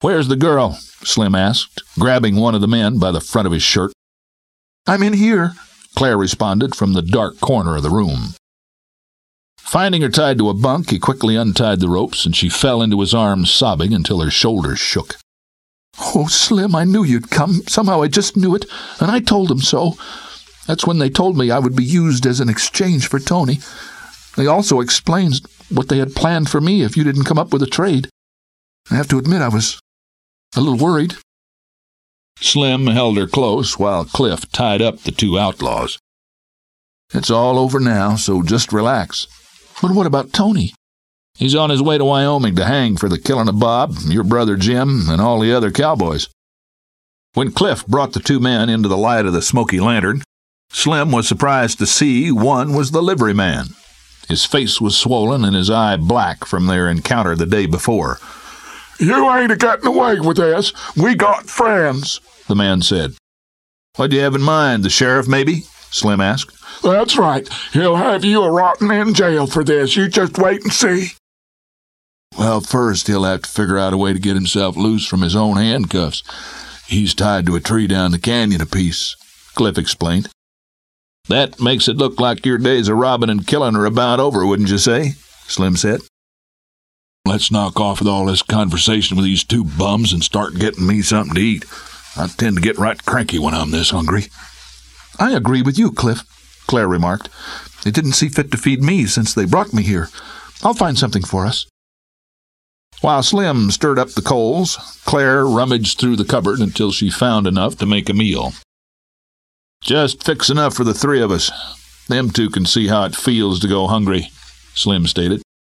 "Where's the girl?" Slim asked, grabbing one of the men by the front of his shirt. "I'm in here," Claire responded from the dark corner of the room. Finding her tied to a bunk, he quickly untied the ropes, and she fell into his arms, sobbing until her shoulders shook. "Oh, Slim, I knew you'd come. Somehow I just knew it, and I told them so. That's when they told me I would be used as an exchange for Tony. They also explained what they had planned for me if you didn't come up with a trade. I have to admit I was a little worried." Slim held her close while Cliff tied up the two outlaws. "It's all over now, so just relax." "But what about Tony?" "He's on his way to Wyoming to hang for the killing of Bob, your brother Jim, and all the other cowboys." When Cliff brought the two men into the light of the smoky lantern, Slim was surprised to see one was the liveryman. His face was swollen and his eye black from their encounter the day before. "You ain't getting away with this. We got friends," the man said. "What do you have in mind, the sheriff, maybe?" Slim asked. "That's right. He'll have you a-rotting in jail for this. You just wait and see." "Well, first he'll have to figure out a way to get himself loose from his own handcuffs. He's tied to a tree down the canyon a piece," Cliff explained. "That makes it look like your days of robbing and killing are about over, wouldn't you say?" Slim said. "Let's knock off with all this conversation with these two bums and start getting me something to eat. I tend to get right cranky when I'm this hungry." "I agree with you, Cliff," Claire remarked. "They didn't see fit to feed me since they brought me here. I'll find something for us." While Slim stirred up the coals, Claire rummaged through the cupboard until she found enough to make a meal. "Just fix enough for the three of us. Them two can see how it feels to go hungry," Slim stated.